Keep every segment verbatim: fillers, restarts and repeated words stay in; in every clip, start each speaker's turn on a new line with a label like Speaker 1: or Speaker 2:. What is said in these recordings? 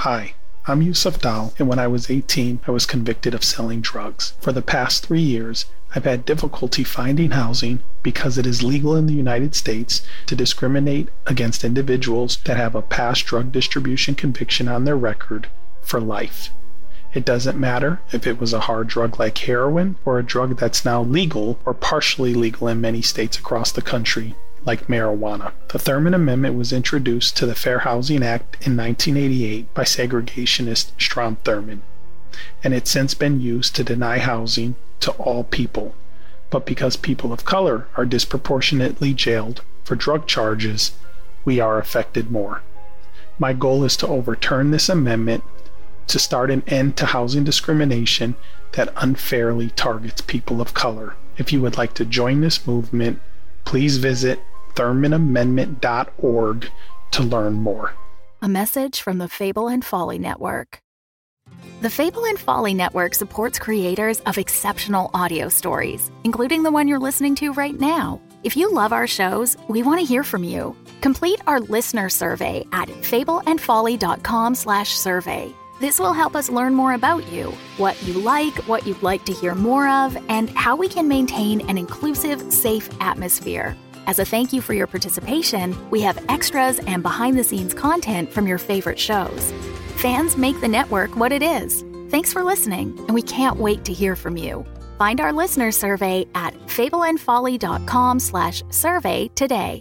Speaker 1: Hi, I'm Yusuf Dal, and when I was eighteen, I was convicted of selling drugs. For the past three years, I've had difficulty finding housing because it is legal in the United States to discriminate against individuals that have a past drug distribution conviction on their record for life. It doesn't matter if it was a hard drug like heroin or a drug that's now legal or partially legal in many states across the country, like marijuana. The Thurmond Amendment was introduced to the Fair Housing Act in nineteen eighty-eight by segregationist Strom Thurmond, and it's since been used to deny housing to all people. But because people of color are disproportionately jailed for drug charges, we are affected more. My goal is to overturn this amendment to start an end to housing discrimination that unfairly targets people of color. If you would like to join this movement, please visit thurmond amendment dot org to learn more.
Speaker 2: A message from the Fable and Folly Network. The Fable and Folly Network supports creators of exceptional audio stories, including the one you're listening to right now. If you love our shows, we want to hear from you. Complete our listener survey at fable and folly dot com slash survey. This will help us learn more about you, what you like, what you'd like to hear more of, and how we can maintain an inclusive, safe atmosphere. As a thank you for your participation, we have extras and behind-the-scenes content from your favorite shows. Fans make the network what it is. Thanks for listening, and we can't wait to hear from you. Find our listener survey at fable and folly dot com slash survey today.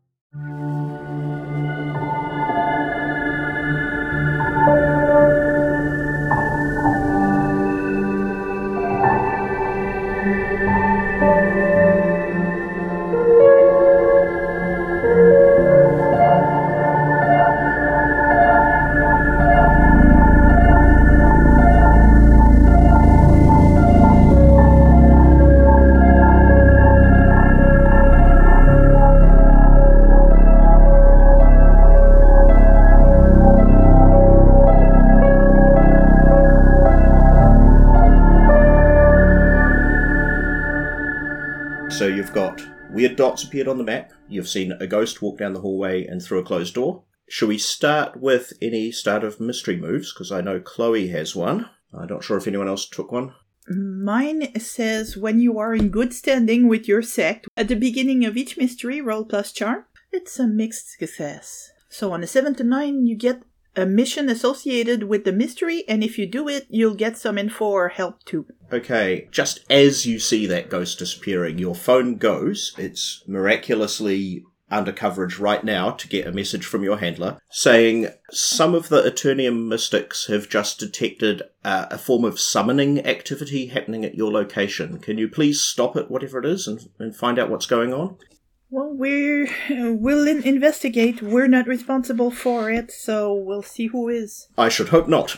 Speaker 3: So you've got weird dots appeared on the map, you've seen a ghost walk down the hallway and through a closed door. Shall we start with any start of mystery moves? Because I know Chloe has one. I'm not sure if anyone else took one.
Speaker 4: Mine says when you are in good standing with your sect, at the beginning of each mystery, roll plus charm. It's a mixed success. So on a seven to nine, you get a mission associated with the mystery, and if you do it, you'll get some info or help too.
Speaker 3: Okay, just as you see that ghost disappearing, your phone goes. It's miraculously under coverage right now to get a message from your handler saying some of the Eternium mystics have just detected uh, a form of summoning activity happening at your location. Can you please stop it, whatever it is, and, and find out what's going on?
Speaker 4: Well, we're, we'll in- investigate. We're not responsible for it, so we'll see who is.
Speaker 3: I should hope not.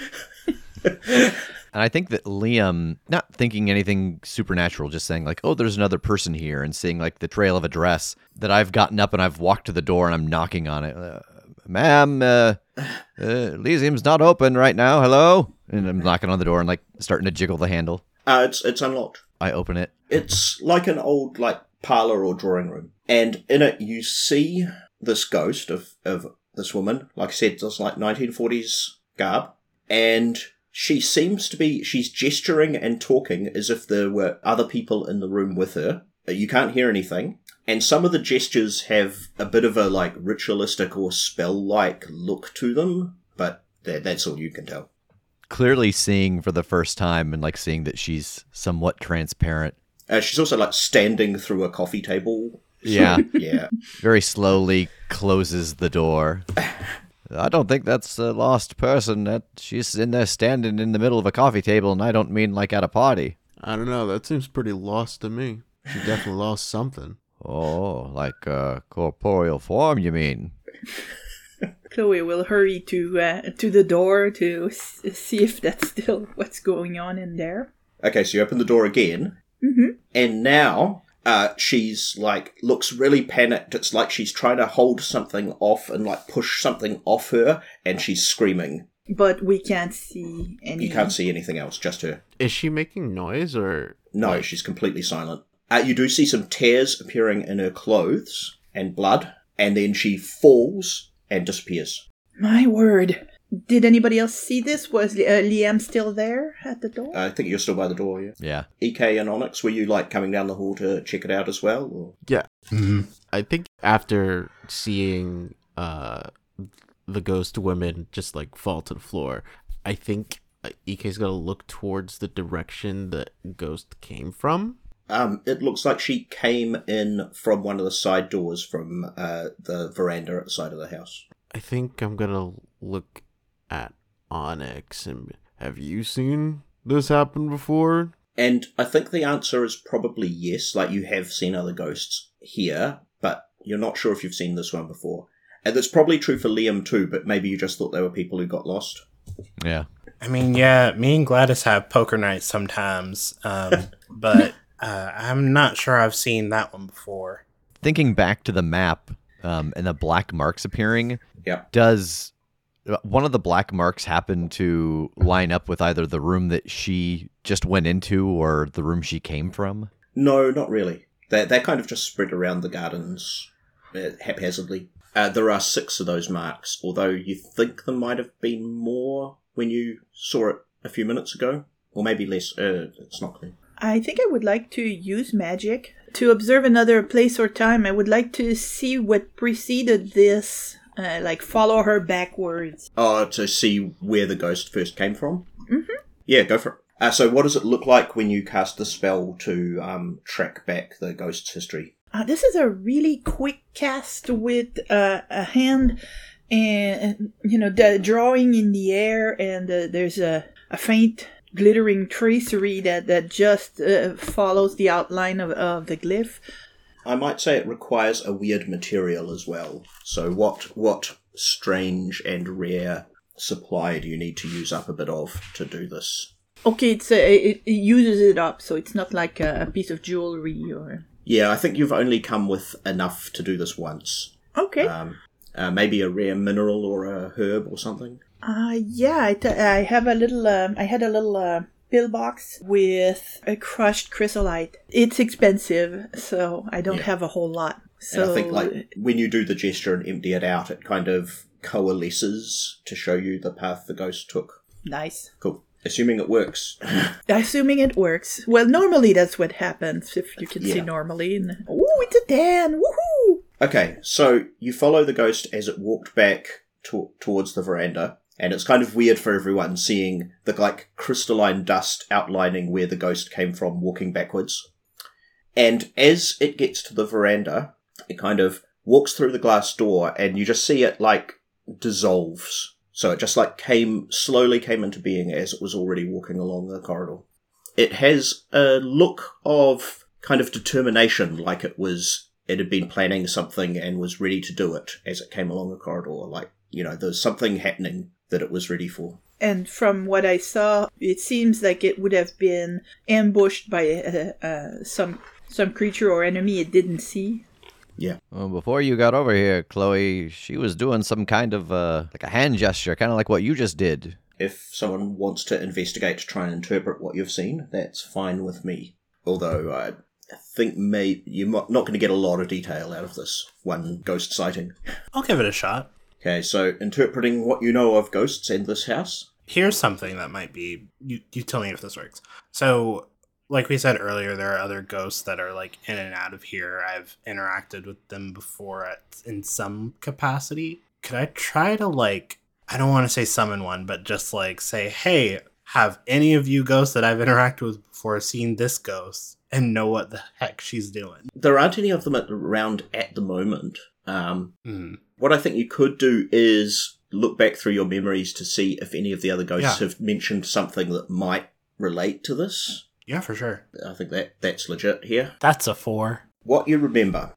Speaker 5: And I think that Liam, not thinking anything supernatural, just saying like, oh, there's another person here, and seeing like the trail of a dress, that I've gotten up and I've walked to the door and I'm knocking on it. Uh, Ma'am, uh, uh, Elysium's not open right now. Hello? And I'm knocking on the door and like starting to jiggle the handle.
Speaker 3: Uh, it's it's unlocked.
Speaker 5: I open it.
Speaker 3: It's like an old like parlor or drawing room, and in it you see this ghost of of this woman. Like I said, it's like nineteen forties garb, and she seems to be, she's gesturing and talking as if there were other people in the room with her. You can't hear anything. And some of the gestures have a bit of a, like, ritualistic or spell-like look to them. But that, that's all you can tell.
Speaker 5: Clearly seeing for the first time and, like, seeing that she's somewhat transparent.
Speaker 3: Uh, she's also, like, standing through a coffee table.
Speaker 5: Yeah.
Speaker 3: Yeah.
Speaker 5: Very slowly closes the door. I don't think that's a lost person. That she's in there standing in the middle of a coffee table, and I don't mean like at a party.
Speaker 6: I don't know. That seems pretty lost to me. She definitely lost something.
Speaker 5: Oh, like uh, corporeal form, you mean?
Speaker 4: Chloe will hurry to uh, to the door to s- see if that's still what's going on in there.
Speaker 3: Okay, so you open the door again,
Speaker 4: Mm-hmm.
Speaker 3: and now uh, she's like looks really panicked. It's like she's trying to hold something off and like push something off her, and she's screaming.
Speaker 4: But we can't see any...
Speaker 3: You can't see anything else, just her.
Speaker 6: Is she making noise or...
Speaker 3: No,
Speaker 6: like...
Speaker 3: she's completely silent. Uh, you do see some tears appearing in her clothes and blood, and then she falls and disappears.
Speaker 4: My word. Did anybody else see this? Was uh, Liam still there at the door?
Speaker 3: I think you're still by the door, yeah.
Speaker 5: Yeah.
Speaker 3: E K and Onyx, were you like coming down the hall to check it out as well? Or?
Speaker 6: Yeah.
Speaker 7: Mm-hmm.
Speaker 6: I think after seeing uh, the ghost women just like fall to the floor, I think E K's gonna look towards the direction the ghost came from.
Speaker 3: Um, it looks like she came in from one of the side doors from uh, the veranda at the side of the house.
Speaker 6: I think I'm gonna look at Onyx and have you seen this happen before?
Speaker 3: And I think the answer is probably yes, like you have seen other ghosts here, but you're not sure if you've seen this one before. And that's probably true for Liam too, but maybe you just thought they were people who got lost.
Speaker 5: Yeah.
Speaker 7: I mean, yeah, me and Gladys have poker nights sometimes, um, but uh, I'm not sure I've seen that one before.
Speaker 5: Thinking back to the map um, and the black marks appearing,
Speaker 3: Yeah.
Speaker 5: does one of the black marks happen to line up with either the room that she just went into or the room she came from?
Speaker 3: No, not really. They're, they're kind of just spread around the gardens uh, haphazardly. Uh, there are six of those marks, although you think there might have been more when you saw it a few minutes ago. Or maybe less. Uh, it's not clear.
Speaker 4: I think I would like to use magic to observe another place or time. I would like to see what preceded this, uh, like follow her backwards.
Speaker 3: Oh, to see where the ghost first came from?
Speaker 4: Mm-hmm.
Speaker 3: Yeah, go for it. Uh, so what does it look like when you cast the spell to um, track back the ghost's history?
Speaker 4: Uh, this is a really quick cast with uh, a hand and, you know, the drawing in the air, and uh, there's a, a faint glittering tracery that, that just uh, follows the outline of, of the glyph.
Speaker 3: I might say it requires a weird material as well. So what what strange and rare supply do you need to use up a bit of to do this?
Speaker 4: Okay, it's uh, it, it uses it up, so it's not like a, a piece of jewelry or...
Speaker 3: Yeah, I think you've only come with enough to do this once.
Speaker 4: Okay.
Speaker 3: Um, uh, maybe a rare mineral or a herb or something.
Speaker 4: Uh, yeah, I, t- I have a little, um, I had a little uh, pillbox with a crushed chrysolite. It's expensive, so I don't
Speaker 3: Yeah.
Speaker 4: have a whole lot. So
Speaker 3: And I think like when you do the gesture and empty it out, it kind of coalesces to show you the path the ghost took.
Speaker 4: Nice.
Speaker 3: Cool. Assuming it works.
Speaker 4: Assuming it works. Well, normally that's what happens, if you can see
Speaker 3: Yeah.
Speaker 4: normally. And, ooh, it's a Dan! Woohoo!
Speaker 3: Okay, so you follow the ghost as it walked back to- towards the veranda, and it's kind of weird for everyone seeing the like crystalline dust outlining where the ghost came from walking backwards. And as it gets to the veranda, it kind of walks through the glass door, and you just see it like dissolves. So it just like came, slowly came into being as it was already walking along the corridor. It has a look of kind of determination, like it was, it had been planning something and was ready to do it as it came along the corridor. Like, you know, there's something happening that it was ready for.
Speaker 4: And from what I saw, it seems like it would have been ambushed by uh, uh, some some creature or enemy it didn't see.
Speaker 3: Yeah.
Speaker 5: Well, before you got over here, Chloe, she was doing some kind of, uh, like a hand gesture, kind of like what you just did.
Speaker 3: If someone wants to investigate to try and interpret what you've seen, that's fine with me. Although I think may you're not going to get a lot of detail out of this one ghost sighting.
Speaker 7: I'll give it a shot.
Speaker 3: Okay, so interpreting what you know of ghosts and this house.
Speaker 7: Here's something that might be, you, you tell me if this works. So, like we said earlier, there are other ghosts that are like in and out of here. I've interacted with them before at, in some capacity. Could I try to like, I don't want to say summon one, but just like say, hey, have any of you ghosts that I've interacted with before seen this ghost and know what the heck she's doing?
Speaker 3: There aren't any of them at, around at the moment. Um,
Speaker 7: Mm.
Speaker 3: What I think you could do is look back through your memories to see if any of the other ghosts
Speaker 7: Yeah.
Speaker 3: have mentioned something that might relate to this.
Speaker 7: Yeah, for sure.
Speaker 3: I think that that's legit here.
Speaker 7: That's a four.
Speaker 3: What you remember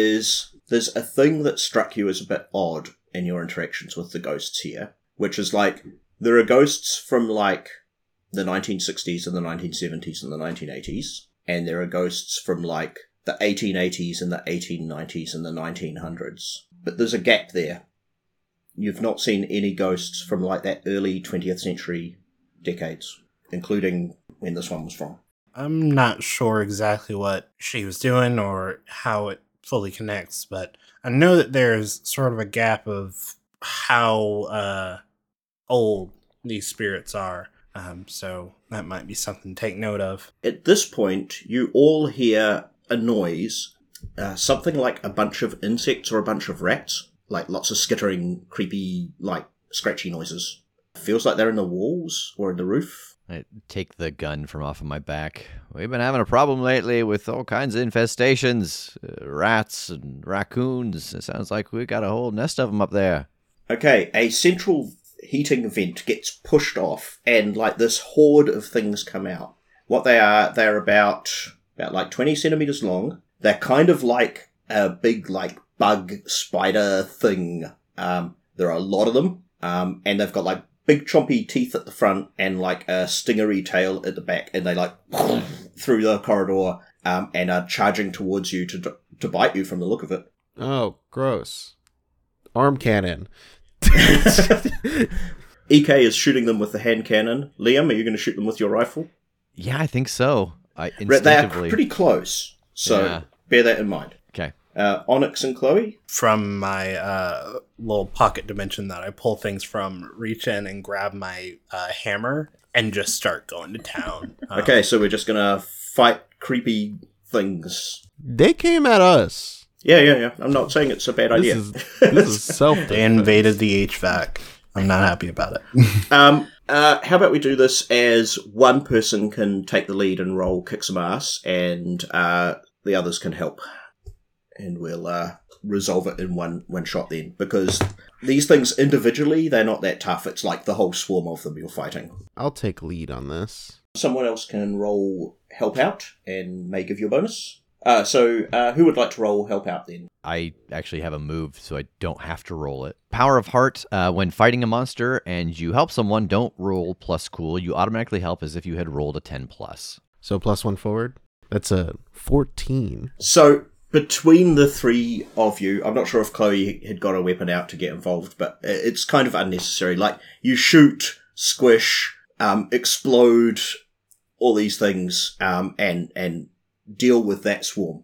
Speaker 3: is there's a thing that struck you as a bit odd in your interactions with the ghosts here, which is like there are ghosts from like the nineteen sixties and the nineteen seventies and the nineteen eighties, and there are ghosts from like the eighteen eighties and the eighteen nineties and the nineteen hundreds. But there's a gap there. You've not seen any ghosts from like that early twentieth century decades, including when this one was from.
Speaker 7: I'm not sure exactly what she was doing or how it fully connects, but I know that there's sort of a gap of how uh, old these spirits are. Um, so that might be something to take note of.
Speaker 3: At this point, you all hear a noise, uh, something like a bunch of insects or a bunch of rats, like lots of skittering, creepy, like scratchy noises. It feels like they're in the walls or in the roof.
Speaker 5: I take the gun from off of my back. We've been having a problem lately with all kinds of infestations, uh, rats and raccoons. It sounds like we got a whole nest of them up there.
Speaker 3: Okay, a central heating vent gets pushed off, and like this horde of things come out. What they are, they're about about like twenty centimeters long. They're kind of like a big like bug spider thing. Um, there are a lot of them, um, and they've got like big chompy teeth at the front and like a stingery tail at the back, and they like through the corridor um, and are charging towards you to to bite you from the look of it.
Speaker 6: Oh, gross. Arm cannon.
Speaker 3: E K is shooting them with the hand cannon. Liam, are you going to shoot them with your rifle?
Speaker 5: Yeah, I think so. I
Speaker 3: They are
Speaker 5: instinctively.
Speaker 3: pretty close, so
Speaker 5: Yeah.
Speaker 3: bear that in mind.
Speaker 5: Okay.
Speaker 3: Uh, Onyx and Chloe?
Speaker 7: From my uh, little pocket dimension that I pull things from, reach in and grab my uh, hammer and just start going to town. Um,
Speaker 3: Okay, so we're just going to fight creepy things.
Speaker 6: They came at us.
Speaker 3: Yeah, yeah, yeah. I'm not saying it's a bad idea.
Speaker 6: This is, this is self
Speaker 7: They invaded the H V A C. I'm not happy about it.
Speaker 3: Um, uh, how about we do this as one person can take the lead and roll kick some ass, and uh, the others can help. And we'll uh, resolve it in one, one shot then. Because these things individually, they're not that tough. It's like the whole swarm of them you're fighting.
Speaker 6: I'll take lead on this.
Speaker 3: Someone else can roll help out and may give you a bonus. Uh, so uh, who would like to roll help out then?
Speaker 5: I actually have a move, so I don't have to roll it. Power of Heart, uh, when fighting a monster and you help someone, don't roll plus cool. You automatically help as if you had rolled a ten plus.
Speaker 6: So plus one forward. That's a fourteen.
Speaker 3: So between the three of you, I'm not sure if Chloe had got a weapon out to get involved, but it's kind of unnecessary. Like, you shoot, squish, um, explode, all these things, um, and, and deal with that swarm.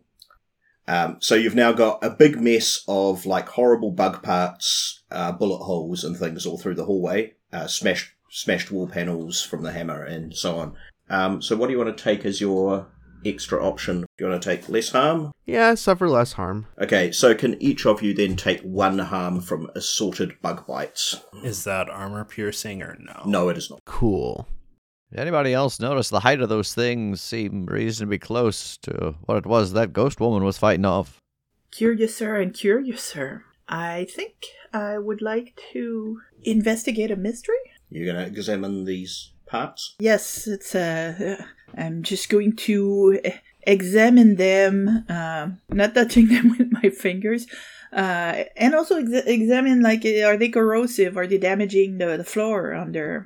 Speaker 3: Um, so you've now got a big mess of, like, horrible bug parts, uh, bullet holes and things all through the hallway, uh, smashed, smashed wall panels from the hammer and so on. Um, so what do you want to take as your extra option? Do you want to take less harm?
Speaker 6: Yeah, suffer less harm.
Speaker 3: Okay, so can each of you then take one harm from assorted bug bites?
Speaker 7: Is that armor piercing or no?
Speaker 3: No, it is not.
Speaker 6: Cool.
Speaker 5: Did anybody else notice the height of those things seem reasonably close to what it was that ghost woman was fighting off?
Speaker 4: Curiouser and curiouser. I think I would like to investigate a mystery.
Speaker 3: You're going to examine these parts?
Speaker 4: Yes, it's uh, I'm just going to examine them, uh, not touching them with my fingers, uh, and also ex- examine, like, are they corrosive? Are they damaging the, the floor under?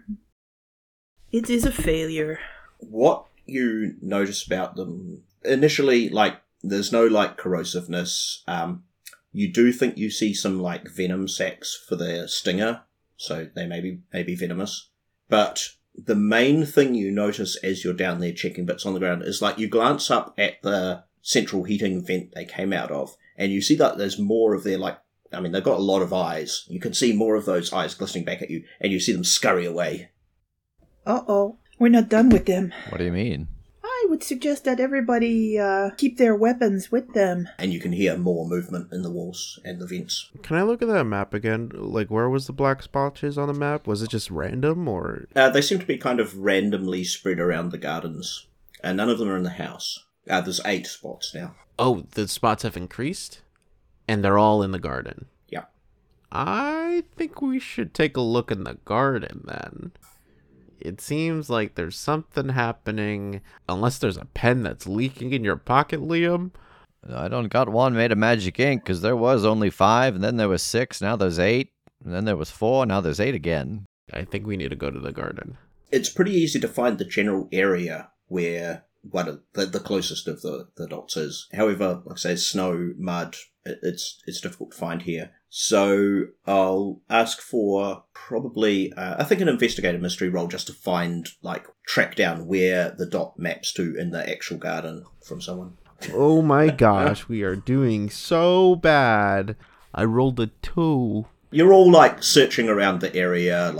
Speaker 4: It is a failure.
Speaker 3: What you notice about them, initially, like, there's no, like, corrosiveness. Um, you do think you see some, like, venom sacs for the stinger, so they may be, may be venomous. But the main thing you notice as you're down there checking bits on the ground is, like, you glance up at the central heating vent they came out of, and you see that there's more of their, like, I mean, they've got a lot of eyes. You can see more of those eyes glistening back at you, and you see them scurry away.
Speaker 4: Uh-oh, we're not done with them.
Speaker 5: What do you mean?
Speaker 4: I would suggest that everybody uh, keep their weapons with them.
Speaker 3: And you can hear more movement in the walls and the vents.
Speaker 6: Can I look at that map again? Like, where was the black splotches on the map? Was it just random, or?
Speaker 3: Uh, they seem to be kind of randomly spread around the gardens. And none of them are in the house. Uh, there's eight spots now.
Speaker 6: Oh, the spots have increased? And they're all in the garden?
Speaker 3: Yeah.
Speaker 6: I think we should take a look in the garden, then. It seems like there's something happening, unless there's a pen that's leaking in your pocket, Liam.
Speaker 5: I don't got one made of magic ink, because there was only five, and then there was six, now there's eight, and then there was four, now there's eight again.
Speaker 6: I think we need to go to the garden.
Speaker 3: It's pretty easy to find the general area where one of the, the closest of the, the dots is. However, like I say, snow, mud, it, it's it's difficult to find here. So I'll ask for probably, uh, I think, an investigative mystery roll just to find, like, track down where the dot maps to in the actual garden from someone.
Speaker 6: Oh my gosh, we are doing so bad. I rolled a two.
Speaker 3: You're all, like, searching around the area, like,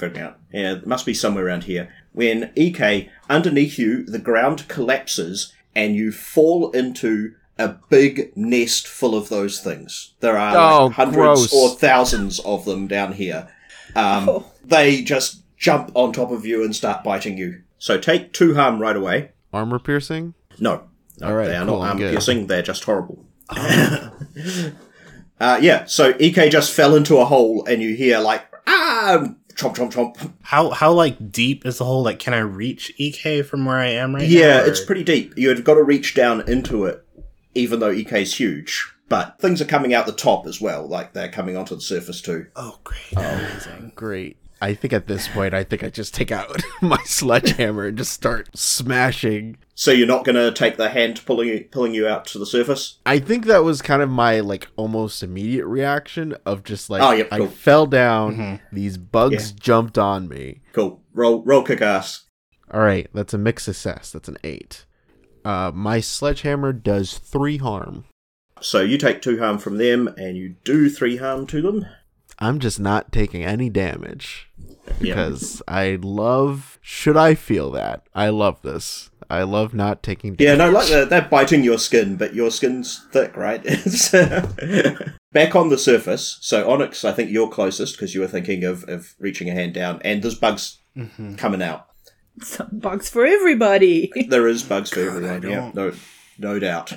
Speaker 3: figuring out. Yeah, it must be somewhere around here. When E K, underneath you, the ground collapses and you fall into a big nest full of those things. There are
Speaker 6: Oh,
Speaker 3: like hundreds
Speaker 6: gross.
Speaker 3: or thousands of them down here. Um,
Speaker 4: Oh.
Speaker 3: They just jump on top of you and start biting you. So take two harm right away.
Speaker 6: Armor piercing?
Speaker 3: No, no
Speaker 6: All right,
Speaker 3: they are
Speaker 6: cool,
Speaker 3: not
Speaker 6: I'm
Speaker 3: armor
Speaker 6: good.
Speaker 3: piercing. They're just horrible. uh, yeah, so E K just fell into a hole and you hear like, ah, chomp, chomp, chomp.
Speaker 7: How how like deep is the hole? Like, can I reach E K from where I am right now?
Speaker 3: Yeah,
Speaker 7: or-
Speaker 3: it's pretty deep. You've got to reach down into it, even though E K's huge. But things are coming out the top as well, like they're coming onto the surface too.
Speaker 7: Oh, great. Amazing.
Speaker 6: Great. I think at this point, I think I just take out my sledgehammer and just start smashing.
Speaker 3: So you're not going to take the hand pulling you, pulling you out to the surface?
Speaker 6: I think that was kind of my like almost immediate reaction of just like
Speaker 3: Oh, yep,
Speaker 6: I
Speaker 3: cool.
Speaker 6: fell down,
Speaker 7: Mm-hmm.
Speaker 6: these bugs
Speaker 3: Yeah.
Speaker 6: jumped on me.
Speaker 3: Cool. Roll, roll kick ass.
Speaker 6: All right, that's a mixed success. That's an eight. Uh, my sledgehammer does three harm.
Speaker 3: So you take two harm from them, and you do three harm to them.
Speaker 6: I'm just not taking any damage
Speaker 3: Yeah.
Speaker 6: because I love. Should I feel that? I love this. I love not taking damage.
Speaker 3: Yeah, no, like they're, they're biting your skin, but your skin's thick, right? It's, back on the surface. So Onyx, I think you're closest because you were thinking of, of reaching a hand down, and there's bugs
Speaker 7: Mm-hmm.
Speaker 3: coming out.
Speaker 4: Some bugs for everybody.
Speaker 3: There is bugs for
Speaker 7: God, I
Speaker 3: everyone. Yeah,
Speaker 7: don't-
Speaker 3: no, no doubt.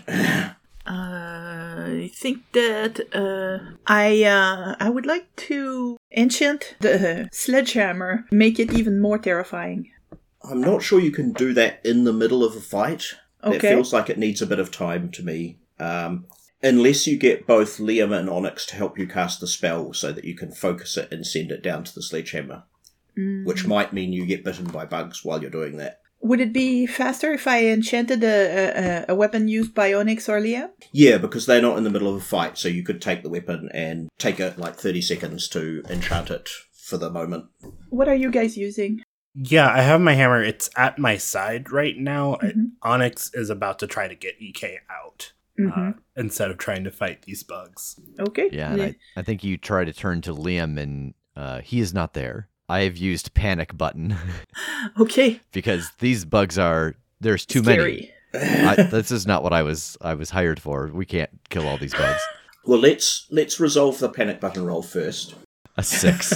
Speaker 4: I think that uh, I uh, I would like to enchant the sledgehammer, make it even more terrifying.
Speaker 3: I'm not sure you can do that in the middle of a fight. It
Speaker 4: Okay.
Speaker 3: feels like it needs a bit of time to me. Um, unless you get both Liam and Onyx to help you cast the spell so that you can focus it and send it down to the sledgehammer.
Speaker 4: Mm.
Speaker 3: Which might mean you get bitten by bugs while you're doing that.
Speaker 4: Would it be faster if I enchanted a, a, a weapon used by Onyx or Liam?
Speaker 3: Yeah, because they're not in the middle of a fight, so you could take the weapon and take it like thirty seconds to enchant it for the moment.
Speaker 4: What are you guys using?
Speaker 7: Yeah, I have my hammer. It's at my side right now. I-
Speaker 4: Mhm.
Speaker 7: Onyx is about to try to get E K out
Speaker 4: Mm-hmm.
Speaker 7: uh, instead of trying to fight these bugs.
Speaker 4: Okay.
Speaker 5: Yeah, and I, I think you try to turn to Liam, and uh, he is not there. I have used panic button
Speaker 4: Okay.
Speaker 5: because these bugs are there's too
Speaker 4: Scary.
Speaker 5: many. I, this is not what I was I was hired for. We can't kill all these bugs.
Speaker 3: Well, let's let's resolve the panic button roll first.
Speaker 5: A six.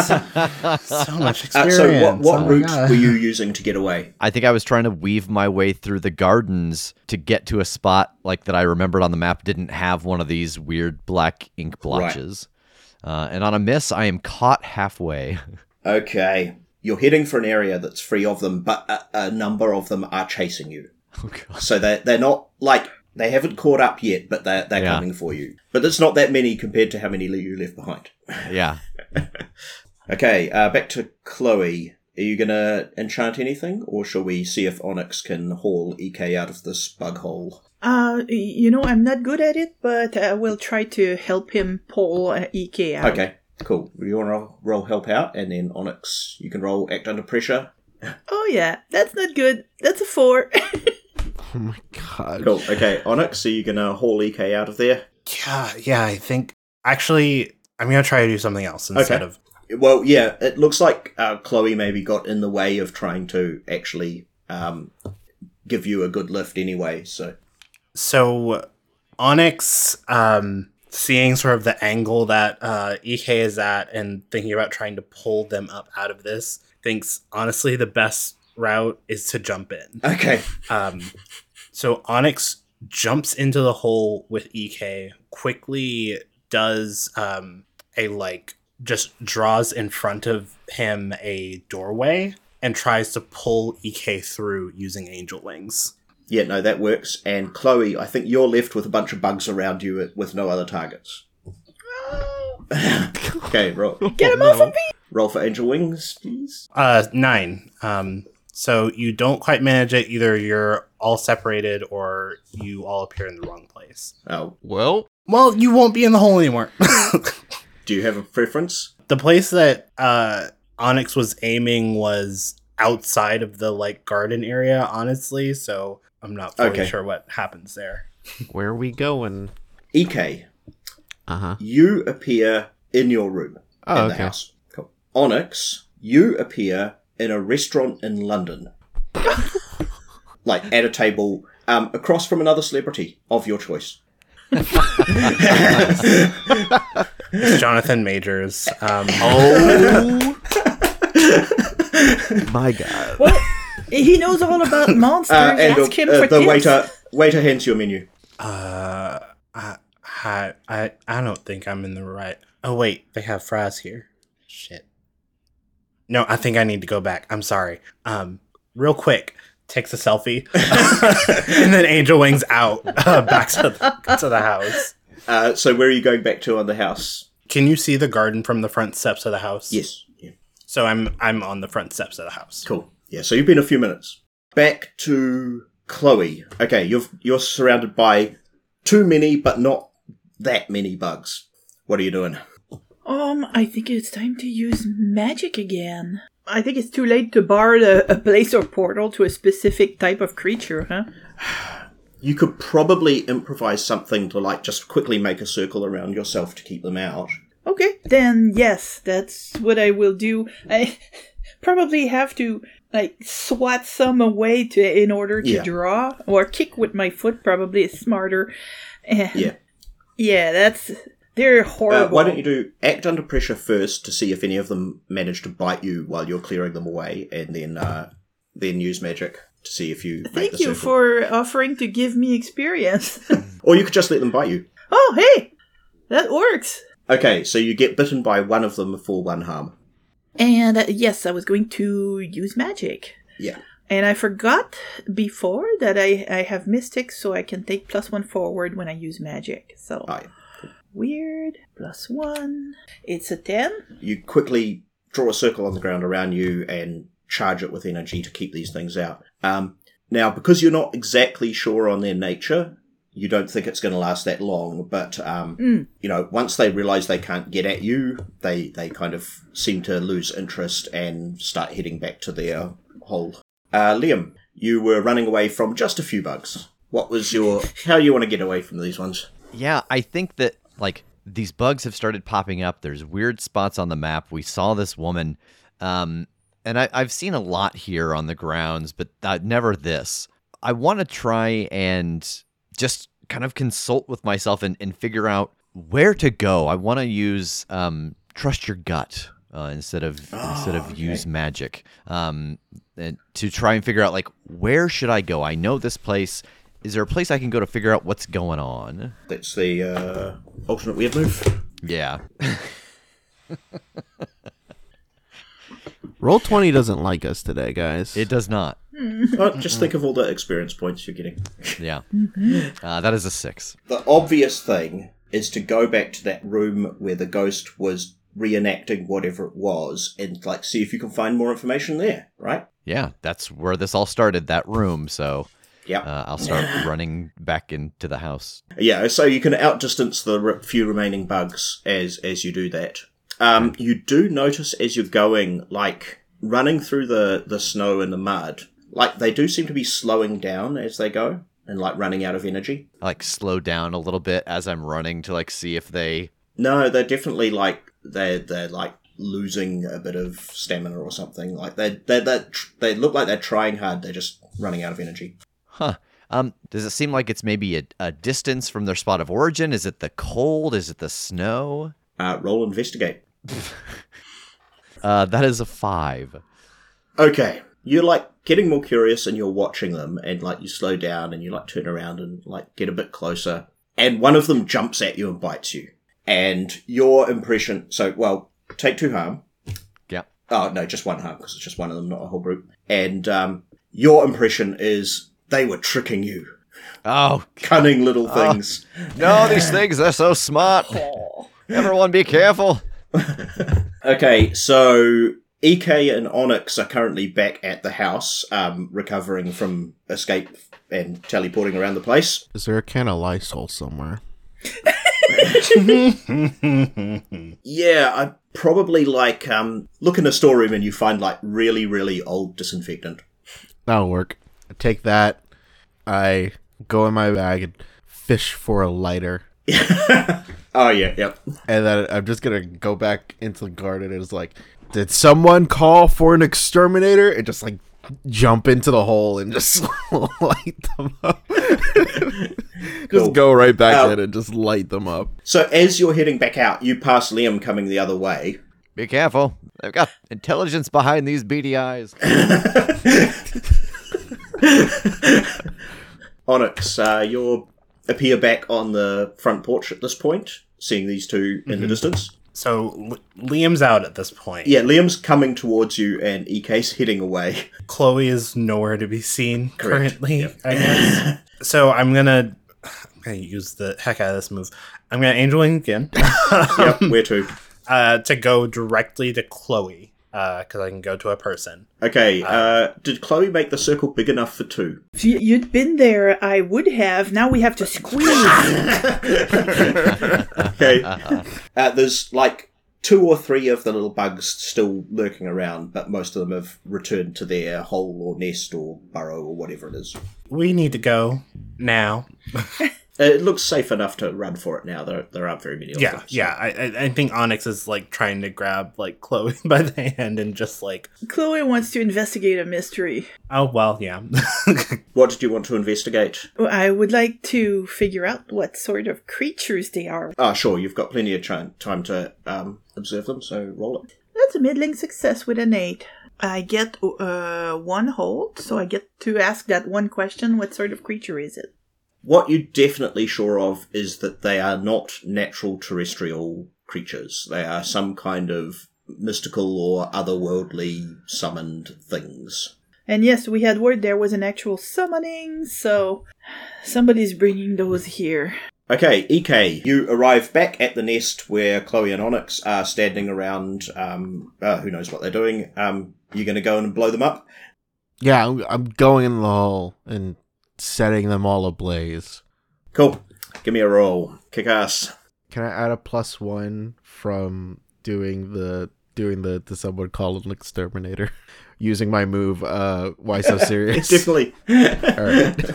Speaker 7: So much
Speaker 3: Uh,
Speaker 7: experience.
Speaker 3: so what, what
Speaker 7: Oh my
Speaker 3: route
Speaker 7: God.
Speaker 3: were you using to get away?
Speaker 5: I think I was trying to weave my way through the gardens to get to a spot like that I remembered on the map didn't have one of these weird black ink blotches. Uh, and on a miss, I am caught halfway.
Speaker 3: Okay. You're heading for an area that's free of them, but a, a number of them are chasing you.
Speaker 5: Oh, God.
Speaker 3: So they're, they're not, like, they haven't caught up yet, but they're, they're
Speaker 5: Yeah.
Speaker 3: coming for you. But there's not that many compared to how many you left behind.
Speaker 5: Yeah.
Speaker 3: Okay, uh, back to Chloe. Are you going to enchant anything, or shall we see if Onyx can haul E K out of this bug hole?
Speaker 4: Uh, y- you know, I'm not good at it, but I will try to help him pull uh, E K out.
Speaker 3: Okay, cool. You want to roll, roll help out, and then Onyx, you can roll act under pressure.
Speaker 4: Oh yeah, that's not good. That's a four.
Speaker 6: Oh my god.
Speaker 3: Cool. Okay, Onyx, are you going to haul E K out of there?
Speaker 7: Yeah, yeah, I think. Actually, I'm going to try to do something else instead
Speaker 3: Okay.
Speaker 7: of.
Speaker 3: Well, yeah, it looks like uh, Chloe maybe got in the way of trying to actually um, give you a good lift anyway, so...
Speaker 7: So, Onyx, um, seeing sort of the angle that uh, E K is at and thinking about trying to pull them up out of this, thinks honestly the best route is to jump in.
Speaker 3: Okay.
Speaker 7: Um, so Onyx jumps into the hole with E K, quickly does um, a like just draws in front of him a doorway and tries to pull E K through using angel wings.
Speaker 3: Yeah, no, that works. And Chloe, I think you're left with a bunch of bugs around you with- with no other targets. Okay, roll,
Speaker 4: Get him off of me!
Speaker 3: roll for angel wings, please.
Speaker 7: Uh, nine. Um, so you don't quite manage it. Either you're all separated or you all appear in the wrong place.
Speaker 3: Oh,
Speaker 6: Well,
Speaker 7: Well, you won't be in the hole anymore.
Speaker 3: do you have a preference?
Speaker 7: The place that uh, Onyx was aiming was outside of the like garden area, honestly. So I'm not fully
Speaker 3: Okay.
Speaker 7: sure what happens there.
Speaker 6: where are we going?
Speaker 3: E K,
Speaker 6: Uh huh.
Speaker 3: you appear in your room
Speaker 6: Oh,
Speaker 3: in the
Speaker 6: okay.
Speaker 3: house. Cool. Onyx, you appear in a restaurant in London. Like, at a table, um, across from another celebrity of your choice.
Speaker 7: It's Jonathan Majors. Um,
Speaker 6: Oh my god.
Speaker 4: What? He knows all about monsters.
Speaker 3: Uh, and
Speaker 4: Ask him
Speaker 3: uh,
Speaker 4: for
Speaker 3: the
Speaker 4: tips.
Speaker 3: waiter waiter hands you a menu.
Speaker 7: uh, I, I, I, I don't think I'm in the right. Oh wait, they have fries here. Shit. No, I think I need to go back. I'm sorry. Um, real quick, takes a selfie, and then Angel Wings out uh, back to the, to the house.
Speaker 3: Uh, so where are you going back to on the house?
Speaker 7: Can you see the garden from the front steps of the house?
Speaker 3: Yes. Yeah.
Speaker 7: So I'm I'm on the front steps of the house.
Speaker 3: Cool. Yeah, so you've been a few minutes. Back to Chloe. Okay, you've, you're surrounded by too many, but not that many bugs. What are you doing?
Speaker 4: Um, I think it's time to use magic again. I think it's too late to bar a, a place or portal to a specific type of creature, huh?
Speaker 3: You could probably improvise something to, like, just quickly make a circle around yourself to keep them out.
Speaker 4: Okay, then yes, that's what I will do. I probably have to, like, swat some away to in order to
Speaker 3: Yeah.
Speaker 4: draw, or kick with my foot probably is smarter. And
Speaker 3: Yeah.
Speaker 4: yeah, that's... They're
Speaker 3: Uh,
Speaker 4: horrible.
Speaker 3: why don't you do act under pressure first to see if any of them manage to bite you while you're clearing them away, and then uh, then use magic to see if you make
Speaker 4: Thank
Speaker 3: the
Speaker 4: you
Speaker 3: circle.
Speaker 4: for offering to give me experience.
Speaker 3: Or you could just let them bite you.
Speaker 4: Oh, hey! That works!
Speaker 3: Okay, so you get bitten by one of them for one harm.
Speaker 4: And uh, yes, I was going to use magic.
Speaker 3: Yeah.
Speaker 4: And I forgot before that I, I have Mystic, so I can take plus one forward when I use magic. So,
Speaker 3: Oh, yeah.
Speaker 4: weird, plus one. It's a ten.
Speaker 3: You quickly draw a circle on the ground around you and charge it with energy to keep these things out. Um, now, because you're not exactly sure on their nature, you don't think it's going to last that long, but, um,
Speaker 4: Mm.
Speaker 3: you know, once they realize they can't get at you, they, they kind of seem to lose interest and start heading back to their hole. Uh, Liam, you were running away from just a few bugs. What was your... How do you want to get away from these ones?
Speaker 5: Yeah, I think that, like, these bugs have started popping up. There's weird spots on the map. We saw this woman, um, and I, I've seen a lot here on the grounds, but uh, never this. I want to try and just kind of consult with myself and, and figure out where to go. I want to use um, trust your gut uh, instead of
Speaker 3: Oh,
Speaker 5: instead of
Speaker 3: okay.
Speaker 5: use magic, um, and to try and figure out, like, where should I go? I know this place. Is there a place I can go to figure out what's going on?
Speaker 3: That's the uh, alternate weird move.
Speaker 5: Yeah.
Speaker 6: Roll twenty doesn't like us today, guys.
Speaker 5: It does not.
Speaker 3: Oh, just think of all the experience points you're getting.
Speaker 5: Yeah. Uh, that is a six.
Speaker 3: The obvious thing is to go back to that room where the ghost was reenacting whatever it was and, like, see if you can find more information there, right?
Speaker 5: Yeah, that's where this all started, that room. So
Speaker 3: Yeah.
Speaker 5: uh, I'll start running back into the house.
Speaker 3: Yeah, so you can outdistance the re- few remaining bugs as as you do that. Um, you do notice as you're going, like, running through the, the snow and the mud, like, they do seem to be slowing down as they go and, like, running out of energy.
Speaker 5: I, like, slow down a little bit as I'm running to, like, see if they...
Speaker 3: No, they're definitely, like, they're, they're like, losing a bit of stamina or something. Like, they they they they look like they're trying hard, they're just running out of energy.
Speaker 5: Huh. Um, does it seem like it's maybe a, a distance from their spot of origin? Is it the cold? Is it the snow?
Speaker 3: Uh, roll investigate.
Speaker 5: Uh, that is a five.
Speaker 3: Okay, you're, like, getting more curious and you're watching them, and, like, you slow down and you, like, turn around and, like, get a bit closer, and one of them jumps at you and bites you. And your impression... So, well, take two harm.
Speaker 5: Yeah.
Speaker 3: Oh, no, just one harm, because it's just one of them, not a whole group. And um, your impression is they were tricking you.
Speaker 5: Oh,
Speaker 3: Cunning little
Speaker 5: Oh.
Speaker 3: things.
Speaker 5: no, these things, they're so smart. Everyone be careful.
Speaker 3: Okay, so E K and Onyx are currently back at the house, um, recovering from escape and teleporting around the place.
Speaker 6: Is there a can of Lysol somewhere?
Speaker 3: Yeah, I probably, like, um, look in a storeroom and you find, like, really, really old disinfectant.
Speaker 6: That'll work. I take that. I go in my bag and fish for a lighter.
Speaker 3: Oh, yeah, yep.
Speaker 6: And then I'm just going to go back into the garden and it's like, Did someone call for an exterminator? And just like jump into the hole and just light them up. Just
Speaker 3: Cool.
Speaker 6: go right back
Speaker 3: Uh,
Speaker 6: in and just light them up.
Speaker 3: So as you're heading back out, you pass Liam coming the other way.
Speaker 5: Be careful. They've got intelligence behind these beady eyes.
Speaker 3: Onyx, uh, you appear back on the front porch at this point, seeing these two in the distance.
Speaker 7: So L- Liam's out at this point.
Speaker 3: Yeah, Liam's coming towards you and E K's heading away.
Speaker 7: Chloe is nowhere to be seen
Speaker 3: Correct.
Speaker 7: currently,
Speaker 3: Yep.
Speaker 7: I guess. So I'm gonna, I'm gonna use the heck out of this move. I'm gonna Angel Wing again.
Speaker 3: Yep, where to?
Speaker 7: uh, to go directly to Chloe, because I can go to a person.
Speaker 3: Okay, uh, did Chloe make the circle big enough for two?
Speaker 4: If you- you'd been there, I would have. Now we have to squeeze.
Speaker 3: Okay. Uh, there's like two or three of the little bugs still lurking around, but most of them have returned to their hole or nest or burrow or whatever it is.
Speaker 7: We need to go now.
Speaker 3: It looks safe enough to run for it now. There, there aren't very many of
Speaker 7: Yeah,
Speaker 3: them. so-
Speaker 7: yeah. I, I, I think Onyx is like trying to grab like Chloe by the hand and just like,
Speaker 4: Chloe wants to investigate a mystery.
Speaker 7: oh well, yeah.
Speaker 3: What did you want to investigate?
Speaker 4: I would like to figure out what sort of creatures they are.
Speaker 3: Ah, sure, you've got plenty of ch- time to um, observe them, so roll it.
Speaker 4: That's a middling success with an eight. I get uh, one hold, so I get to ask that one question, what sort of creature is it?
Speaker 3: What you're definitely sure of is that they are not natural terrestrial creatures. They are some kind of mystical or otherworldly summoned things.
Speaker 4: And yes, we had word there was an actual summoning, so somebody's bringing those here.
Speaker 3: Okay, E K, you arrive back at the nest where Chloe and Onyx are standing around. Um, uh, who knows what they're doing? Um, you're going to go in and blow them up?
Speaker 6: Yeah, I'm, I'm going in the hole and setting them all ablaze.
Speaker 3: Cool. Give me a roll. Kick ass.
Speaker 6: Can I add a plus one from doing the doing the, the someone called an exterminator? Using my move, uh, why so serious?
Speaker 3: Definitely.
Speaker 6: All right.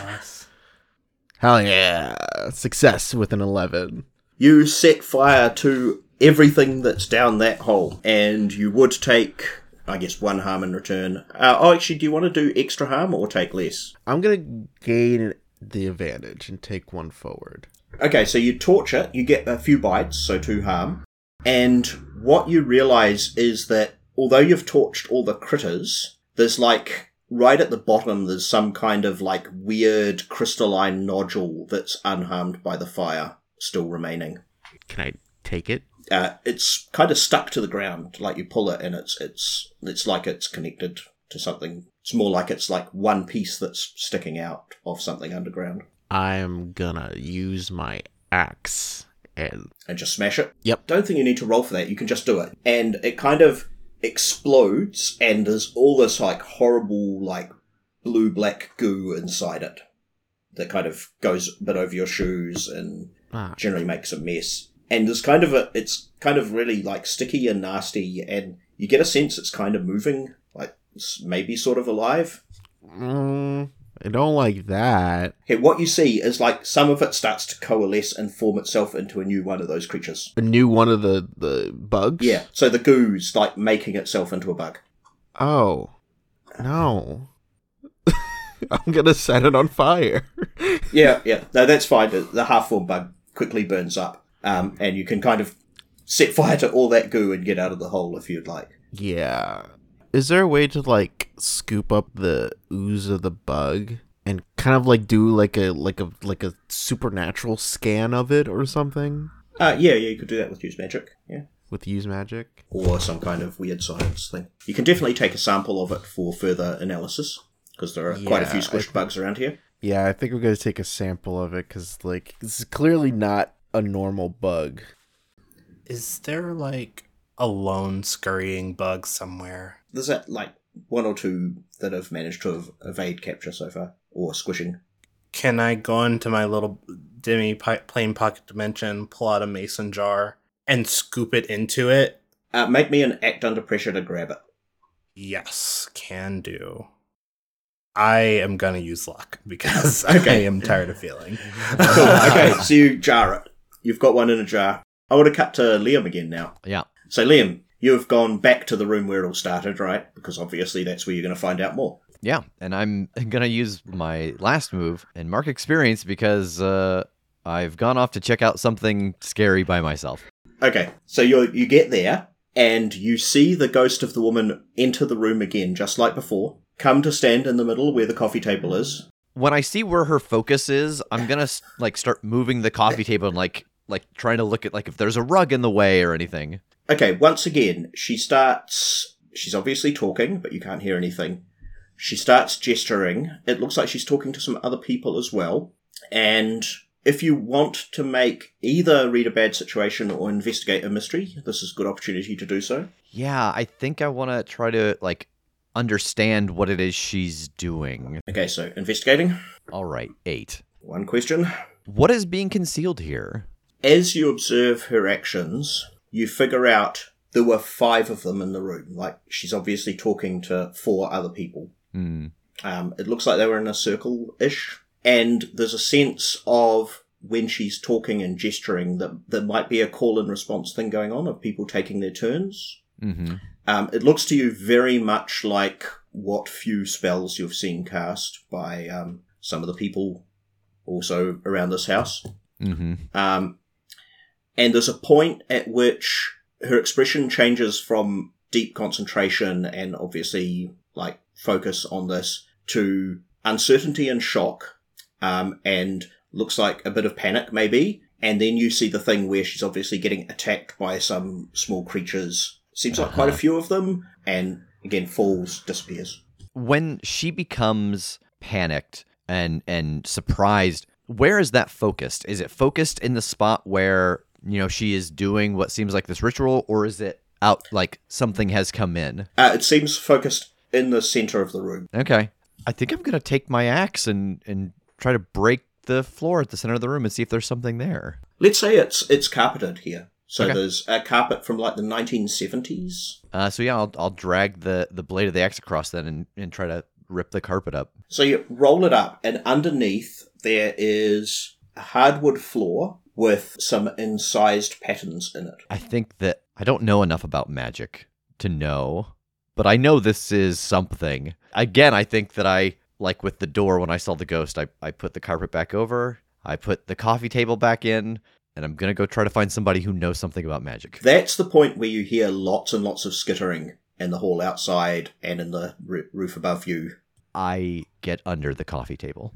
Speaker 6: Hell yeah. Success with an eleven.
Speaker 3: You set fire to everything that's down that hole, and you would take, I guess, one harm in return. Uh, oh, actually, do you want to do extra harm or take less?
Speaker 6: I'm going to gain the advantage and take one forward.
Speaker 3: Okay, so you torch it, you get a few bites, so two harm, and what you realise is that although you've torched all the critters, there's like, right at the bottom, there's some kind of like weird crystalline nodule that's unharmed by the fire still remaining.
Speaker 6: Can I take it?
Speaker 3: Uh, it's kind of stuck to the ground, like you pull it and it's it's it's like it's connected to something. It's more like it's like one piece that's sticking out of something underground.
Speaker 6: I'm gonna use my axe and...
Speaker 3: And just smash it?
Speaker 6: Yep.
Speaker 3: Don't think you need to roll for that, you can just do it. And it kind of explodes and there's all this like horrible like blue-black goo inside it that kind of goes a bit over your shoes and
Speaker 6: Ah.
Speaker 3: generally makes a mess. And there's kind of a, it's kind of really like sticky and nasty, and you get a sense it's kind of moving, like it's maybe sort of alive.
Speaker 6: Mm, I don't like that.
Speaker 3: Hey, what you see is like some of it starts to coalesce and form itself into a new one of those creatures.
Speaker 6: A new one of the, the bugs?
Speaker 3: Yeah, so the goo's like making itself into a bug.
Speaker 6: Oh. No. I'm gonna set it on fire.
Speaker 3: Yeah, yeah, no, that's fine. The, the half-formed bug quickly burns up, um, and you can kind of set fire to all that goo and get out of the hole if you'd like.
Speaker 6: Yeah. Is there a way to like scoop up the ooze of the bug and kind of like do like a like a like a supernatural scan of it or something
Speaker 3: Uh, yeah, yeah, you could do that with use magic, yeah.
Speaker 6: with use magic?
Speaker 3: Or some kind of weird science thing. You can definitely take a sample of it for further analysis, because there are quite a few
Speaker 6: Yeah, I
Speaker 3: squished
Speaker 6: think-
Speaker 3: bugs around here.
Speaker 6: Yeah, I think we're gonna take a sample of it because like this is clearly not a normal bug.
Speaker 7: Is there like a lone scurrying bug somewhere?
Speaker 3: There's that, like, one or two that have managed to have evade capture so far, or squishing.
Speaker 7: Can I go into my little demi pi- plane pocket dimension, pull out a mason jar, and scoop it into it?
Speaker 3: Uh, make me an act under pressure to grab it.
Speaker 7: Yes, can do. I am gonna use luck because
Speaker 3: Okay.
Speaker 7: I am tired of feeling.
Speaker 3: Cool. Okay, so you jar it. You've got one in a jar. I want to cut to Liam again now.
Speaker 5: Yeah.
Speaker 3: So, Liam, you've gone back to the room where it all started, right? Because obviously that's where you're going to find out more.
Speaker 5: Yeah, and I'm going to use my last move and mark experience because uh, I've gone off to check out something scary by myself.
Speaker 3: Okay, so you you get there, and you see the ghost of the woman enter the room again, just like before, come to stand in the middle where the coffee table is.
Speaker 5: When I see where her focus is, I'm going to like start moving the coffee table and like like trying to look at like if there's a rug in the way or anything.
Speaker 3: Okay, once again, she starts... She's obviously talking, but you can't hear anything. She starts gesturing. It looks like she's talking to some other people as well. And if you want to make either read a bad situation or investigate a mystery, this is a good opportunity to do so.
Speaker 5: Yeah, I think I want to try to like understand what it is she's doing.
Speaker 3: Okay, so investigating.
Speaker 5: All right, eight.
Speaker 3: One question.
Speaker 5: What is being concealed here?
Speaker 3: As you observe her actions, you figure out there were five of them in the room. Like, she's obviously talking to four other people.
Speaker 5: Hmm.
Speaker 3: Um, it looks like they were in a circle-ish. And there's a sense of, when she's talking and gesturing, that there might be a call and response thing going on of people taking their turns.
Speaker 5: Mm-hmm.
Speaker 3: Um, it looks to you very much like what few spells you've seen cast by um, some of the people also around this house.
Speaker 5: Mm-hmm.
Speaker 3: Um, and there's a point at which her expression changes from deep concentration and obviously like focus on this to uncertainty and shock, um, and looks like a bit of panic maybe. And then you see the thing where she's obviously getting attacked by some small creatures. Seems like
Speaker 5: Uh-huh.
Speaker 3: quite a few of them. And again, falls, disappears.
Speaker 5: When she becomes panicked and and surprised, where is that focused? Is it focused in the spot where, you know, she is doing what seems like this ritual, or is it out like something has come in?
Speaker 3: Uh, it seems focused in the center of the room.
Speaker 5: Okay. I think I'm going to take my axe and, and try to break the floor at the center of the room and see if there's something there.
Speaker 3: Let's say it's it's carpeted here. So
Speaker 5: Okay.
Speaker 3: there's a carpet from like the nineteen seventies.
Speaker 5: Uh, so yeah, I'll I'll drag the, the blade of the axe across then and, and try to rip the carpet up.
Speaker 3: So you roll it up, and underneath there is a hardwood floor with some incised patterns in it.
Speaker 5: I think that I don't know enough about magic to know, but I know this is something. Again, I think that I, like with the door when I saw the ghost, I, I put the carpet back over, I put the coffee table back in, and I'm going to go try to find somebody who knows something about magic.
Speaker 3: That's the point where you hear lots and lots of skittering in the hall outside and in the r- roof above you.
Speaker 5: I get under the coffee table,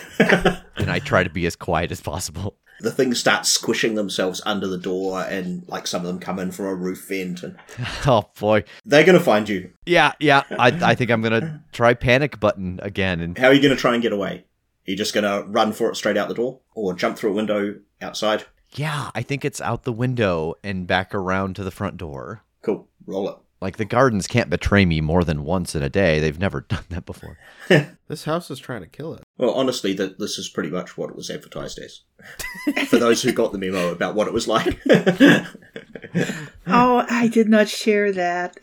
Speaker 5: and I try to be as quiet as possible.
Speaker 3: The things start squishing themselves under the door, and like some of them come in from a roof vent, and
Speaker 5: Oh, boy.
Speaker 3: they're going to find you.
Speaker 5: Yeah, yeah, I, I think I'm going to try panic button again. And
Speaker 3: How are you going to try and get away? Are you just going to run for it straight out the door, or jump through a window outside?
Speaker 5: yeah, I think it's out the window and back around to the front door.
Speaker 3: Cool. Roll it.
Speaker 5: Like, the gardens can't betray me more than once in a day. They've never done that before.
Speaker 6: This house is trying to kill it.
Speaker 3: Well, honestly, that this is pretty much what it was advertised as. For those who got the memo about what it was like.
Speaker 4: Oh, I did not share that.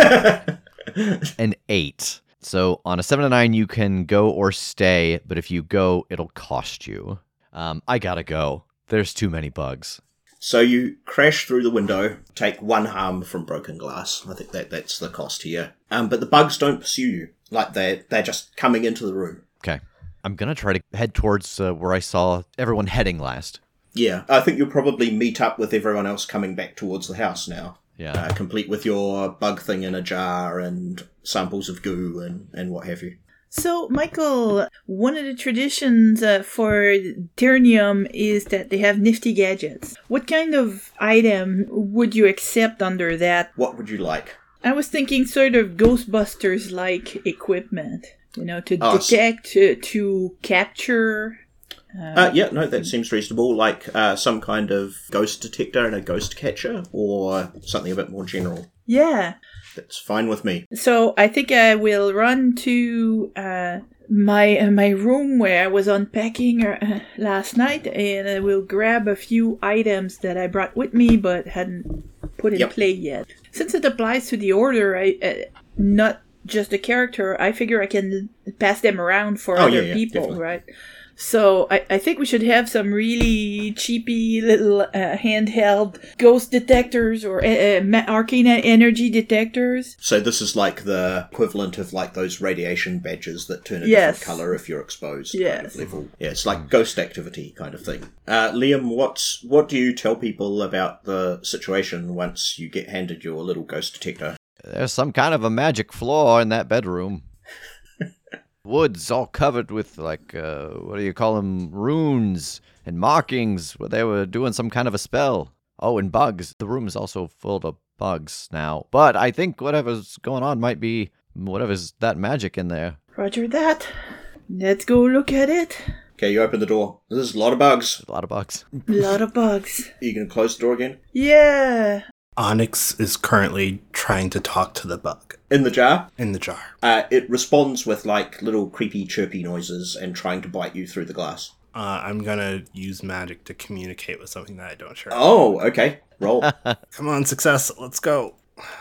Speaker 5: An eight. So on a seven to nine, you can go or stay, but if you go, it'll cost you. Um, I gotta go. There's too many bugs.
Speaker 3: So you crash through the window, take one harm from broken glass. I think that that's the cost here. Um, but the bugs don't pursue you. Like, they're, they're just coming into the room.
Speaker 5: Okay. I'm gonna try to head towards uh, where I saw everyone heading last.
Speaker 3: Yeah, I think you'll probably meet up with everyone else coming back towards the house now.
Speaker 5: Yeah.
Speaker 3: Uh, complete with your bug thing in a jar and samples of goo and, and what have you.
Speaker 4: So, Michael, one of the traditions uh, for Ternium is that they have nifty gadgets. What kind of item would you accept under that?
Speaker 3: What would you like?
Speaker 4: I was thinking sort of Ghostbusters-like equipment, you know, to
Speaker 3: Oh,
Speaker 4: detect, to, to capture.
Speaker 3: Uh, yeah, no, that seems reasonable. Like uh, some kind of ghost detector and a ghost catcher, or something a bit more general.
Speaker 4: Yeah.
Speaker 3: That's fine with me.
Speaker 4: So I think I will run to uh, my uh, my room where I was unpacking uh, last night, and I will grab a few items that I brought with me but hadn't put in
Speaker 3: Yep.
Speaker 4: play yet. Since it applies to the order, I uh, not just the character, I figure I can pass them around for
Speaker 3: Oh,
Speaker 4: other
Speaker 3: yeah, yeah,
Speaker 4: people,
Speaker 3: definitely.
Speaker 4: right? So I, I think we should have some really cheapy little uh, handheld ghost detectors or uh, uh, arcane energy detectors.
Speaker 3: So this is like the equivalent of like those radiation badges that turn a
Speaker 4: Yes.
Speaker 3: different colour if you're exposed.
Speaker 4: Yes.
Speaker 3: Kind of level. Yeah, it's like ghost activity kind of thing. Uh, Liam, what's what do you tell people about the situation once you get handed your little ghost detector?
Speaker 5: There's some kind of a magic floor in that bedroom. Woods all covered with, like, uh, what do you call them, runes and markings where they were doing some kind of a spell. Oh, and bugs. The room is also full of bugs now. But I think whatever's going on might be whatever's that magic in there.
Speaker 4: Roger that. Let's go look at it.
Speaker 3: Okay, you open the door. There's a lot of bugs.
Speaker 5: A lot of bugs.
Speaker 4: A lot of bugs.
Speaker 3: Are you going to close the door again?
Speaker 4: Yeah.
Speaker 7: Onyx is currently trying to talk to the bug
Speaker 3: In the jar?
Speaker 7: in the jar.
Speaker 3: Uh, it responds with like little creepy chirpy noises and trying to bite you through the glass.
Speaker 7: Uh, I'm gonna use magic to communicate with something that I don't share.
Speaker 3: Oh, okay. Roll.
Speaker 7: Come on, success. Let's go.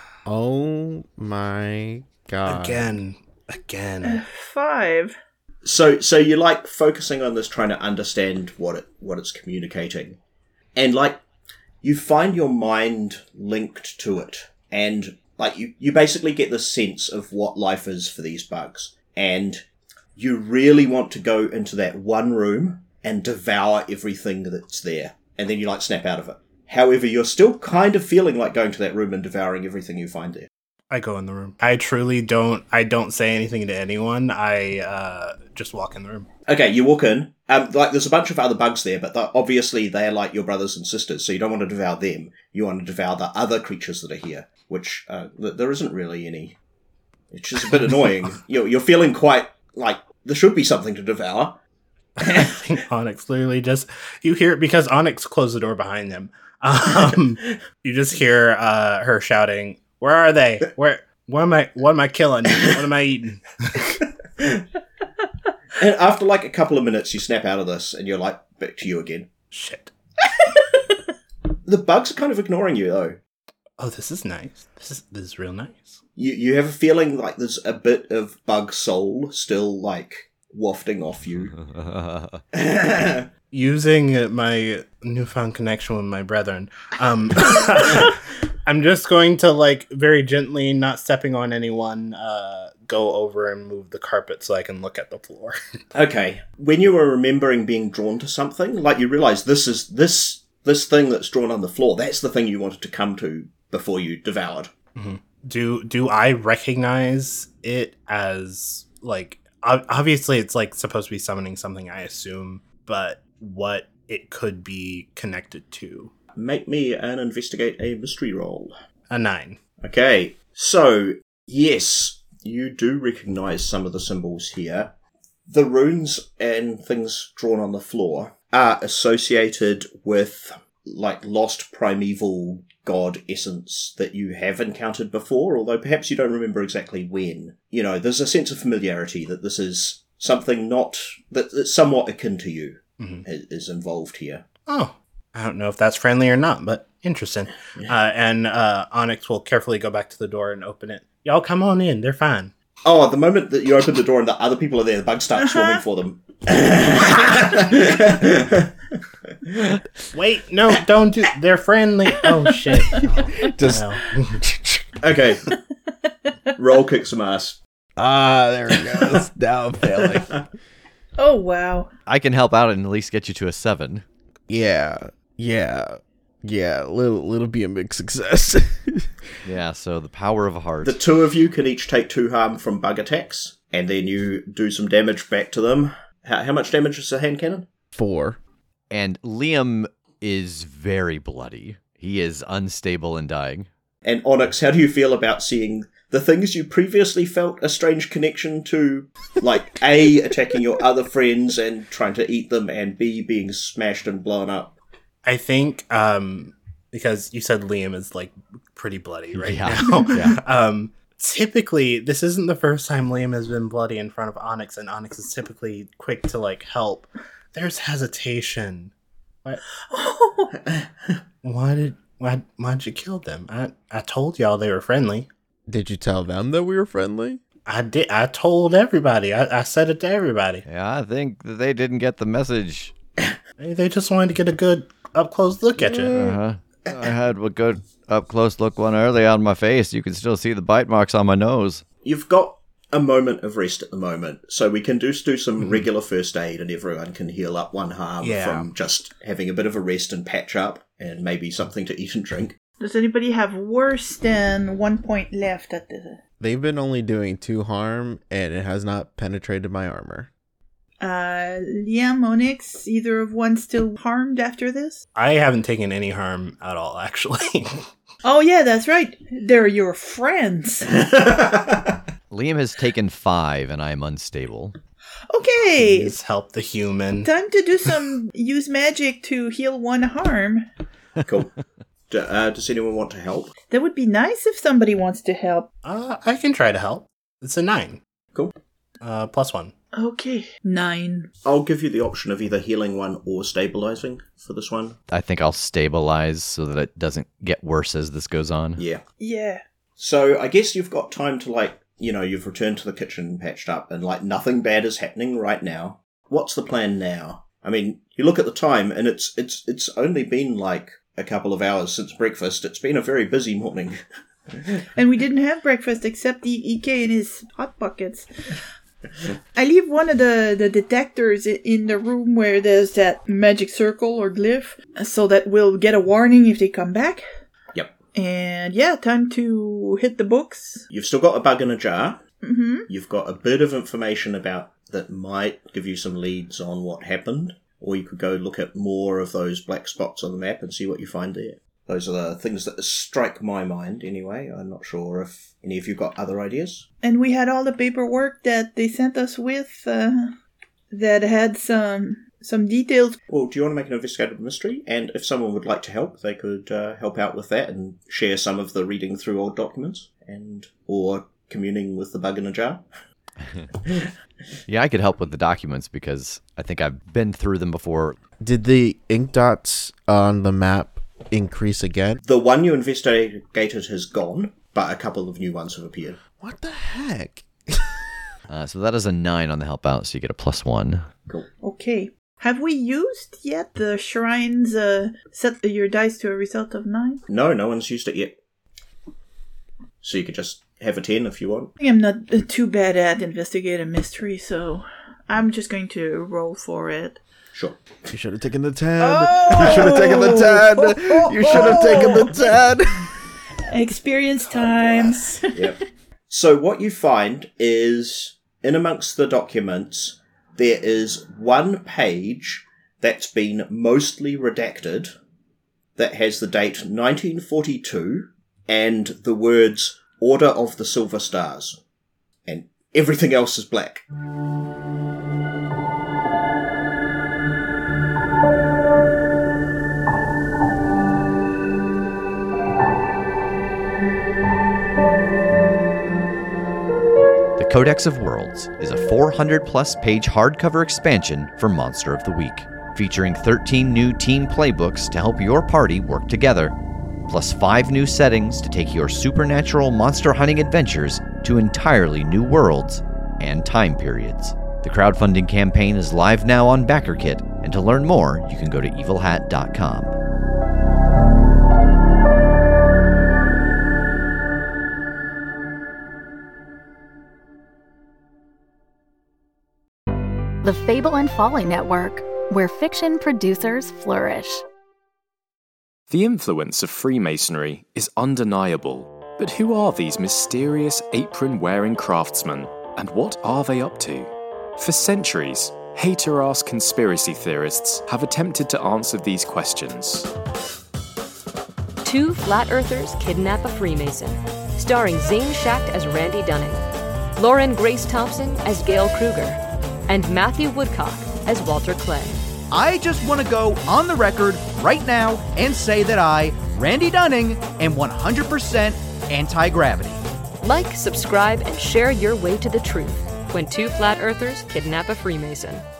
Speaker 6: Oh my god.
Speaker 7: Again. Again.
Speaker 4: Five.
Speaker 3: So, so you're like focusing on this, trying to understand what it what it's communicating, and like you find your mind linked to it, and like you you basically get the sense of what life is for these bugs, and you really want to go into that one room and devour everything that's there, and then you like snap out of it. However, you're still kind of feeling like going to that room and devouring everything you find there.
Speaker 7: I go in the room. I truly don't. I don't say anything to anyone. I uh, just walk in the room.
Speaker 3: Okay, you walk in. Um, like there's a bunch of other bugs there, but they're- obviously they're like your brothers and sisters, so you don't want to devour them. You want to devour the other creatures that are here, which uh, th- there isn't really any. It's just a bit annoying. You're you're feeling quite like there should be something to devour.
Speaker 7: I think Onyx literally just you hear it because Onyx closed the door behind them. Um, you just hear uh, her shouting, "Where are they? Where? What am I? What am I killing? What am I eating?"
Speaker 3: And after like a couple of minutes, you snap out of this, and you're like back to you again.
Speaker 7: Shit.
Speaker 3: The bugs are kind of ignoring you though.
Speaker 7: Oh, this is nice. This is this is real nice.
Speaker 3: You you have a feeling like there's a bit of bug soul still like wafting off you.
Speaker 7: Using my newfound connection with my brethren, um, I'm just going to, like, very gently, not stepping on anyone, uh, go over and move the carpet so I can look at the floor.
Speaker 3: Okay, when you were remembering being drawn to something, like you realise this is this this thing that's drawn on the floor. That's the thing you wanted to come to before you devoured.
Speaker 7: Mm-hmm. Do do I recognize it as, like, ob- obviously it's like supposed to be summoning something, I assume, but what it could be connected to?
Speaker 3: Make me an investigate a mystery roll.
Speaker 7: A nine.
Speaker 3: Okay, so yes, you do recognise some of the symbols here. The runes and things drawn on the floor are associated with like lost primeval god essence that you have encountered before, although perhaps you don't remember exactly when. You know, there's a sense of familiarity that this is something not that, that's somewhat akin to you.
Speaker 7: Mm-hmm.
Speaker 3: Is involved here.
Speaker 7: Oh, I don't know if that's friendly or not, but interesting.
Speaker 3: Yeah.
Speaker 7: Uh, and uh, Onyx will carefully go back to the door and open it. Y'all come on in. They're fine.
Speaker 3: Oh, the moment that you open the door and the other people are there, the bugs start swarming for them.
Speaker 7: Wait, no, don't do. They're friendly. Oh shit.
Speaker 6: Just
Speaker 7: Well.
Speaker 3: Okay. Roll kick some ass.
Speaker 6: ah, there it goes. Now I'm failing.
Speaker 4: Oh, wow.
Speaker 5: I can help out and at least get you to a seven.
Speaker 6: Yeah, yeah, yeah. Little, little be a big success.
Speaker 5: Yeah, so the power of a heart.
Speaker 3: The two of you can each take two harm from bug attacks, and then you do some damage back to them. How, how much damage is a hand cannon?
Speaker 6: Four.
Speaker 5: And Liam is very bloody. He is unstable and dying.
Speaker 3: And Onyx, how do you feel about seeing the things you previously felt a strange connection to, like A, attacking your other friends and trying to eat them, and B, being smashed and blown up?
Speaker 7: I think um, because you said Liam is like pretty bloody right
Speaker 5: Yeah.
Speaker 7: now.
Speaker 5: Yeah.
Speaker 7: Um, typically, this isn't the first time Liam has been bloody in front of Onyx, and Onyx is typically quick to like help. There's hesitation. What? Why did why why'd you kill them? I I told y'all they were friendly.
Speaker 6: Did you tell them that we were friendly?
Speaker 7: I did. I told everybody. I, I said it to everybody.
Speaker 5: Yeah, I think that they didn't get the message.
Speaker 7: They, they just wanted to get a good up close look at you.
Speaker 5: Uh-huh. I had a good up close look one early on my face. You can still see the bite marks on my nose.
Speaker 3: You've got a moment of rest at the moment, so we can just do some mm-hmm. regular first aid and everyone can heal up one harm yeah. from just having a bit of a rest and patch up and maybe something to eat and drink.
Speaker 4: Does anybody have worse than one point left at the...
Speaker 6: They've been only doing two harm, and it has not penetrated my armor.
Speaker 4: Uh, Liam, Onyx, either of one still harmed after this?
Speaker 7: I haven't taken any harm at all, actually.
Speaker 4: Oh yeah, that's right. They're your friends.
Speaker 5: Liam has taken five, and I am unstable.
Speaker 4: Okay.
Speaker 7: Please help the human.
Speaker 4: Time to do some use magic to heal one harm.
Speaker 3: Cool. D- uh, does anyone want to help?
Speaker 4: That would be nice if somebody wants to help.
Speaker 7: Uh, I can try to help. It's a nine.
Speaker 3: Cool.
Speaker 7: Uh, plus one.
Speaker 4: Okay. Nine.
Speaker 3: I'll give you the option of either healing one or stabilizing for this one.
Speaker 5: I think I'll stabilize so that it doesn't get worse as this goes on.
Speaker 3: Yeah.
Speaker 4: Yeah.
Speaker 3: So I guess you've got time to, like, you know, you've returned to the kitchen patched up and, like, nothing bad is happening right now. What's the plan now? I mean, you look at the time and it's it's it's only been, like, a couple of hours since breakfast. It's been a very busy morning.
Speaker 4: And we didn't have breakfast except the E K and his hot buckets. I leave one of the, the detectors in the room where there's that magic circle or glyph so that we'll get a warning if they come back.
Speaker 3: Yep.
Speaker 4: And yeah, time to hit the books.
Speaker 3: You've still got a bug in a jar.
Speaker 4: Mm-hmm.
Speaker 3: You've got a bit of information about that might give you some leads on what happened. Or you could go look at more of those black spots on the map and see what you find there. Those are the things that strike my mind, anyway. I'm not sure if any of you got other ideas.
Speaker 4: And we had all the paperwork that they sent us with uh, that had some some details.
Speaker 3: Well, do you want to make an investigative mystery? And if someone would like to help, they could uh, help out with that and share some of the reading through old documents and or communing with the bug in a jar.
Speaker 5: Yeah, I could help with the documents because I think I've been through them before.
Speaker 6: Did the ink dots on the map increase again?
Speaker 3: The one you investigated has gone, but a couple of new ones have appeared.
Speaker 6: What the heck?
Speaker 5: uh, so that is a nine on the help out, so you get a plus one.
Speaker 3: Cool.
Speaker 4: Okay. Have we used yet the shrines uh, set your dice to a result of nine?
Speaker 3: No, no one's used it yet. So you could just have a ten if you want.
Speaker 4: I'm not uh, too bad at investigate a mystery, so I'm just going to roll for it.
Speaker 3: Sure.
Speaker 6: You should have taken the ten.
Speaker 4: Oh!
Speaker 6: You should have taken the ten. You should have taken the ten.
Speaker 4: Experience time.
Speaker 3: Yep. So what you find is, in amongst the documents, there is one page that's been mostly redacted that has the date nineteen forty-two and the words Order of the Silver Stars. And everything else is black.
Speaker 5: The Codex of Worlds is a four hundred plus page hardcover expansion for Monster of the Week, featuring thirteen new team playbooks to help your party work together, plus five new settings to take your supernatural monster hunting adventures to entirely new worlds and time periods. The crowdfunding campaign is live now on BackerKit, and to learn more, you can go to evil hat dot com.
Speaker 2: The Fable and Folly Network, where fiction producers flourish.
Speaker 8: The influence of Freemasonry is undeniable, but who are these mysterious apron-wearing craftsmen, and what are they up to? For centuries, hater-ass conspiracy theorists have attempted to answer these questions.
Speaker 9: Two Flat Earthers Kidnap a Freemason, starring Zane Schacht as Randy Dunning, Lauren Grace Thompson as Gail Kruger, and Matthew Woodcock as Walter Clay.
Speaker 10: I just want to go on the record right now and say that I, Randy Dunning, am one hundred percent anti-gravity.
Speaker 9: Like, subscribe, and share your way to the truth when two Flat Earthers kidnap a Freemason.